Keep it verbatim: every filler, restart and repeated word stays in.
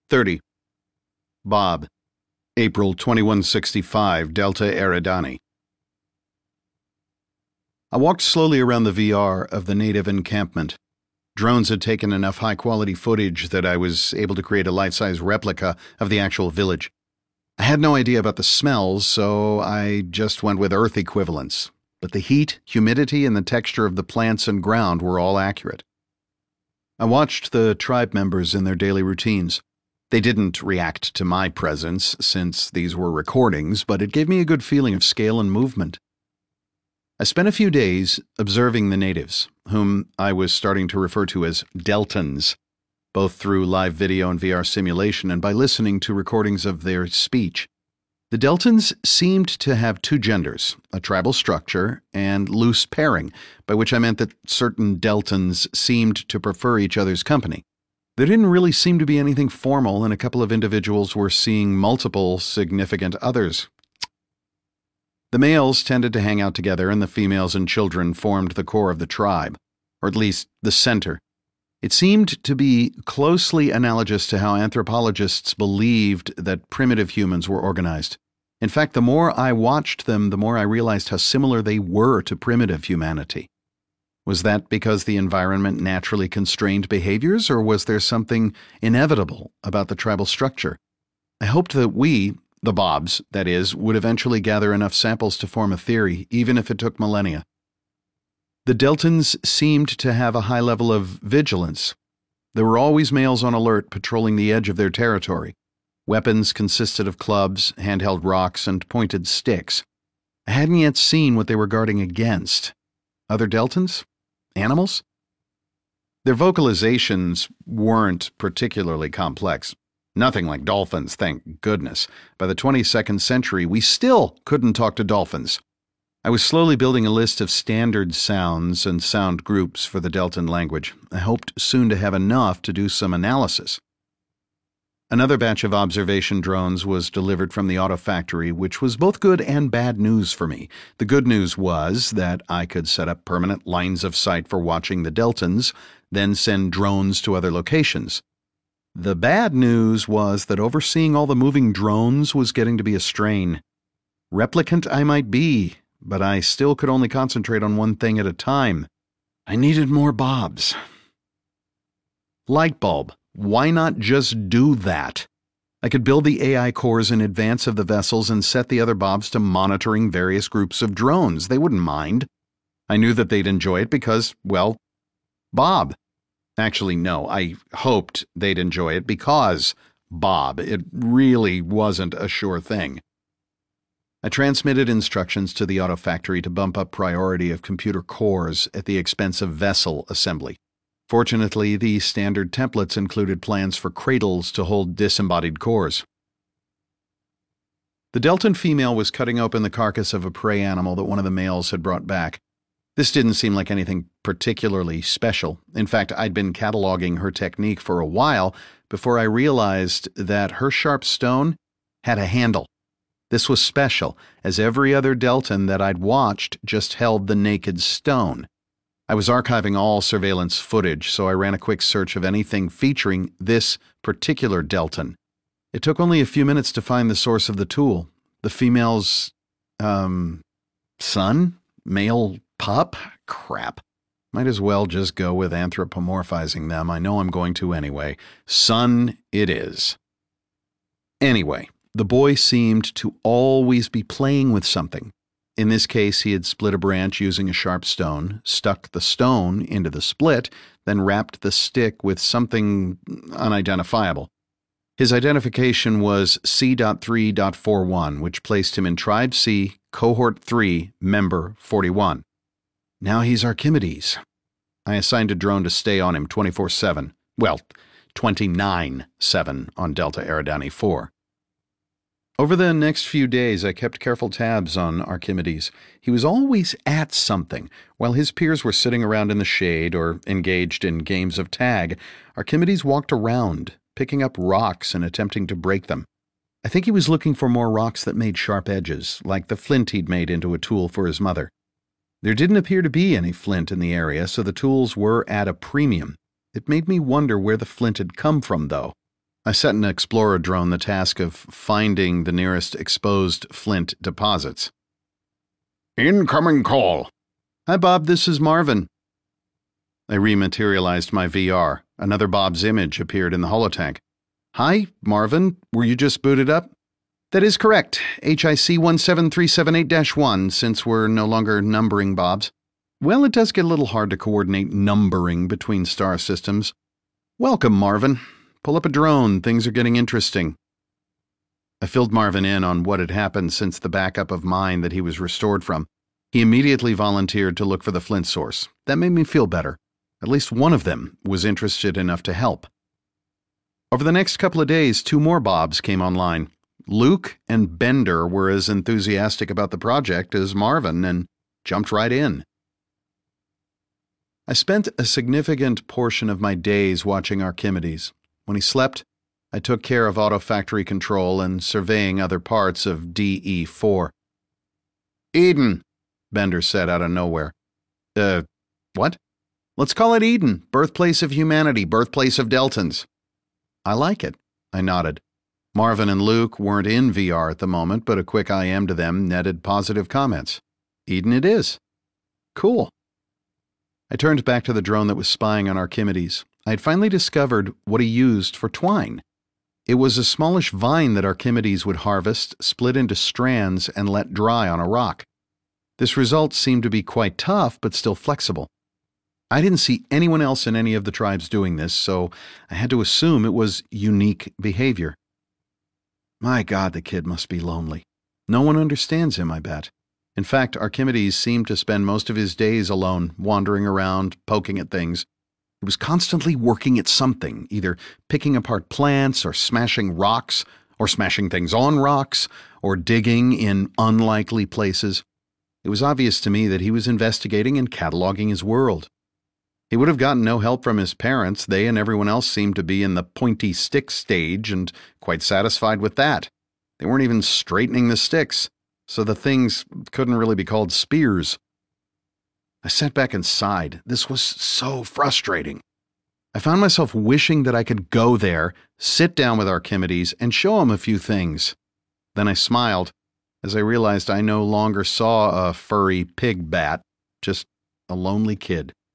thirty. Bob. April twenty-one sixty-five, Delta Eridani. I walked slowly around the V R of the native encampment. Drones had taken enough high-quality footage that I was able to create a life-size replica of the actual village. I had no idea about the smells, so I just went with Earth equivalents. But the heat, humidity, and the texture of the plants and ground were all accurate. I watched the tribe members in their daily routines. They didn't react to my presence, since these were recordings, but it gave me a good feeling of scale and movement. I spent a few days observing the natives, whom I was starting to refer to as Deltans, both through live video and V R simulation and by listening to recordings of their speech. The Deltans seemed to have two genders, a tribal structure and loose pairing, by which I meant that certain Deltans seemed to prefer each other's company. There didn't really seem to be anything formal, and a couple of individuals were seeing multiple significant others. The males tended to hang out together, and the females and children formed the core of the tribe, or at least the center. It seemed to be closely analogous to how anthropologists believed that primitive humans were organized. In fact, the more I watched them, the more I realized how similar they were to primitive humanity. Was that because the environment naturally constrained behaviors, or was there something inevitable about the tribal structure? I hoped that we, the Bobs, that is, would eventually gather enough samples to form a theory, even if it took millennia. The Deltans seemed to have a high level of vigilance. There were always males on alert patrolling the edge of their territory. Weapons consisted of clubs, handheld rocks, and pointed sticks. I hadn't yet seen what they were guarding against. Other Deltans? Animals? Their vocalizations weren't particularly complex. Nothing like dolphins, thank goodness. By the twenty-second century, we still couldn't talk to dolphins. I was slowly building a list of standard sounds and sound groups for the Deltan language. I hoped soon to have enough to do some analysis. Another batch of observation drones was delivered from the auto factory, which was both good and bad news for me. The good news was that I could set up permanent lines of sight for watching the Deltans, then send drones to other locations. The bad news was that overseeing all the moving drones was getting to be a strain. Replicant I might be, but I still could only concentrate on one thing at a time. I needed more Bobs. Light bulb. Why not just do that? I could build the A I cores in advance of the vessels and set the other Bobs to monitoring various groups of drones. They wouldn't mind. I knew that they'd enjoy it because, well, Bob. Actually, no, I hoped they'd enjoy it because Bob. It really wasn't a sure thing. I transmitted instructions to the auto factory to bump up priority of computer cores at the expense of vessel assembly. Fortunately, the standard templates included plans for cradles to hold disembodied cores. The Deltan female was cutting open the carcass of a prey animal that one of the males had brought back. This didn't seem like anything particularly special. In fact, I'd been cataloging her technique for a while before I realized that her sharp stone had a handle. This was special, as every other Deltan that I'd watched just held the naked stone. I was archiving all surveillance footage, so I ran a quick search of anything featuring this particular Deltan. It took only a few minutes to find the source of the tool. The female's, um, son? Male pup? Crap. Might as well just go with anthropomorphizing them. I know I'm going to anyway. Son it is. Anyway, the boy seemed to always be playing with something. In this case, he had split a branch using a sharp stone, stuck the stone into the split, then wrapped the stick with something unidentifiable. His identification was C three forty-one, which placed him in Tribe C, Cohort three, Member forty-one. Now he's Archimedes. I assigned a drone to stay on him twenty-four seven. Well, twenty-nine seven on Delta Eridani four. Over the next few days, I kept careful tabs on Archimedes. He was always at something. While his peers were sitting around in the shade or engaged in games of tag, Archimedes walked around, picking up rocks and attempting to break them. I think he was looking for more rocks that made sharp edges, like the flint he'd made into a tool for his mother. There didn't appear to be any flint in the area, so the tools were at a premium. It made me wonder where the flint had come from, though. I set an Explorer drone the task of finding the nearest exposed flint deposits. Incoming call. Hi, Bob, this is Marvin. I rematerialized my V R. Another Bob's image appeared in the holotank. Hi, Marvin, were you just booted up? That is correct, H I C one seven three seven eight dash one, since we're no longer numbering Bobs. Well, it does get a little hard to coordinate numbering between star systems. Welcome, Marvin. Pull up a drone, things are getting interesting. I filled Marvin in on what had happened since the backup of mine that he was restored from. He immediately volunteered to look for the flint source. That made me feel better. At least one of them was interested enough to help. Over the next couple of days, two more Bobs came online. Luke and Bender were as enthusiastic about the project as Marvin and jumped right in. I spent a significant portion of my days watching Archimedes. When he slept, I took care of auto factory control and surveying other parts of D E four. Eden, Bender said out of nowhere. Uh, what? Let's call it Eden, birthplace of humanity, birthplace of Deltans. I like it, I nodded. Marvin and Luke weren't in V R at the moment, but a quick I M to them netted positive comments. Eden it is. Cool. I turned back to the drone that was spying on Archimedes. I had finally discovered what he used for twine. It was a smallish vine that Archimedes would harvest, split into strands, and let dry on a rock. This result seemed to be quite tough, but still flexible. I didn't see anyone else in any of the tribes doing this, so I had to assume it was unique behavior. My God, the kid must be lonely. No one understands him, I bet. In fact, Archimedes seemed to spend most of his days alone, wandering around, poking at things. He was constantly working at something, either picking apart plants or smashing rocks, or smashing things on rocks, or digging in unlikely places. It was obvious to me that he was investigating and cataloging his world. He would have gotten no help from his parents. They and everyone else seemed to be in the pointy stick stage and quite satisfied with that. They weren't even straightening the sticks, so the things couldn't really be called spears. I sat back and sighed. This was so frustrating. I found myself wishing that I could go there, sit down with Archimedes, and show him a few things. Then I smiled as I realized I no longer saw a furry pig bat, just a lonely kid.